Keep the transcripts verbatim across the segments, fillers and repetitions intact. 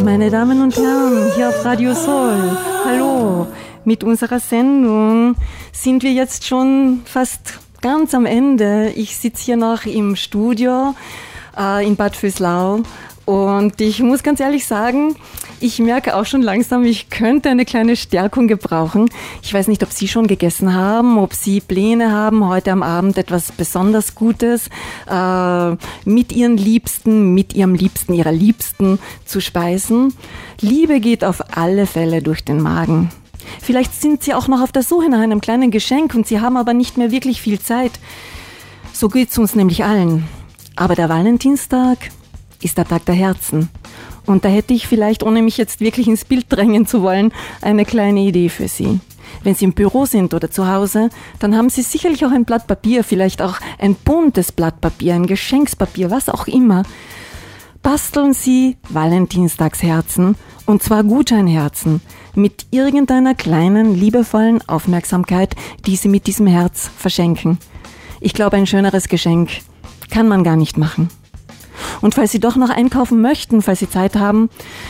Meine Damen und Herren, hier auf Radio Soul, hallo. Mit unserer Sendung sind wir jetzt schon fast ganz am Ende. Ich sitze hier noch im Studio äh, in Bad Vöslau und ich muss ganz ehrlich sagen, ich merke auch schon langsam, ich könnte eine kleine Stärkung gebrauchen. Ich weiß nicht, ob Sie schon gegessen haben, ob Sie Pläne haben, heute am Abend etwas besonders Gutes äh, mit Ihren Liebsten, mit Ihrem Liebsten, Ihrer Liebsten zu speisen. Liebe geht auf alle Fälle durch den Magen. Vielleicht sind Sie auch noch auf der Suche nach einem kleinen Geschenk und Sie haben aber nicht mehr wirklich viel Zeit. So geht's uns nämlich allen. Aber der Valentinstag ist der Tag der Herzen. Und da hätte ich vielleicht, ohne mich jetzt wirklich ins Bild drängen zu wollen, eine kleine Idee für Sie. Wenn Sie im Büro sind oder zu Hause, dann haben Sie sicherlich auch ein Blatt Papier, vielleicht auch ein buntes Blatt Papier, ein Geschenkspapier, was auch immer. Basteln Sie Valentinstagsherzen, und zwar Gutscheinherzen, mit irgendeiner kleinen, liebevollen Aufmerksamkeit, die Sie mit diesem Herz verschenken. Ich glaube, ein schöneres Geschenk kann man gar nicht machen. Und falls Sie doch noch einkaufen möchten, falls Sie Zeit haben,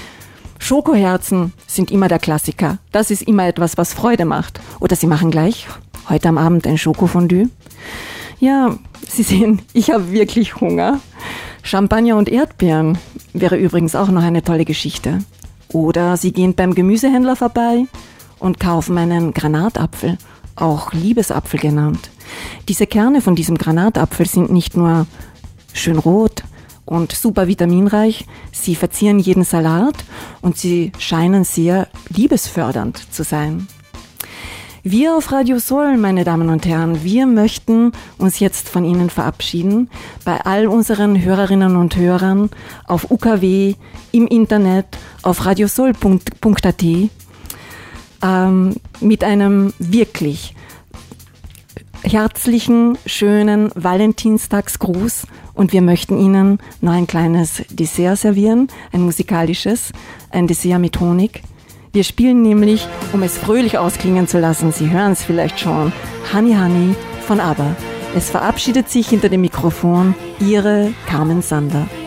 Schokoherzen sind immer der Klassiker. Das ist immer etwas, was Freude macht. Oder Sie machen gleich heute am Abend ein Schokofondue. Ja, Sie sehen, ich habe wirklich Hunger. Champagner und Erdbeeren wäre übrigens auch noch eine tolle Geschichte. Oder Sie gehen beim Gemüsehändler vorbei und kaufen einen Granatapfel, auch Liebesapfel genannt. Diese Kerne von diesem Granatapfel sind nicht nur schön rot und super vitaminreich, sie verzieren jeden Salat und sie scheinen sehr liebesfördernd zu sein. Wir auf Radio Soul, meine Damen und Herren, wir möchten uns jetzt von Ihnen verabschieden, bei all unseren Hörerinnen und Hörern auf U K W, im Internet, auf radiosoul punkt a t, ähm, mit einem wirklich herzlichen, schönen Valentinstagsgruß, und wir möchten Ihnen noch ein kleines Dessert servieren, ein musikalisches, ein Dessert mit Honig. Wir spielen nämlich, um es fröhlich ausklingen zu lassen, Sie hören es vielleicht schon, Honey Honey von ABBA. Es verabschiedet sich hinter dem Mikrofon Ihre Carmen Sander.